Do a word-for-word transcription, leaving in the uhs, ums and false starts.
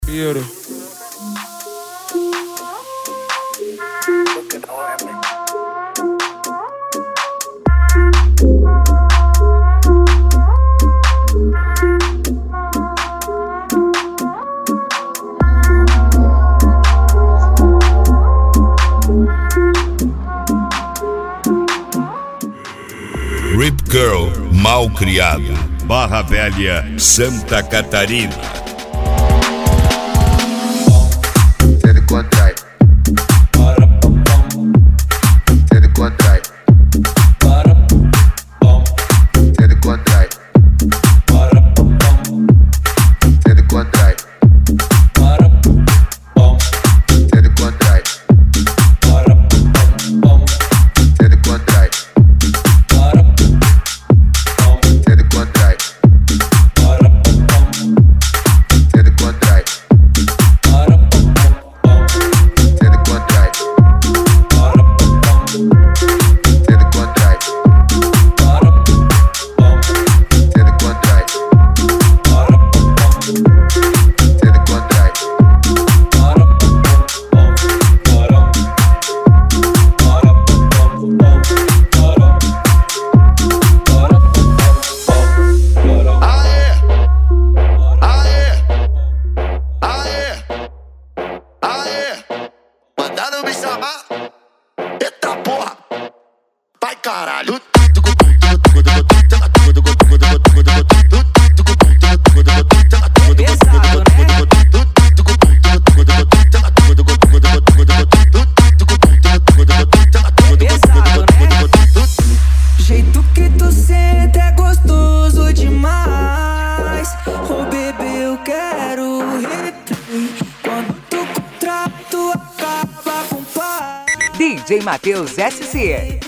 Yuri. Rip Girl, Mal Criado, Barra Velha, Santa Catarina. Se de contrai, se de contrai, se de contrai, se de contrai, se de contrai, se de contrai, se de contrai, se de contrai, se de contrai, se de contrai, Mandaram me chamar, eita porra, vai caralho. Jeito que tu senta é gostoso demais. Oh bebê, eu quero replay. Quando tu contrato acaba com paz. D J Matheus S C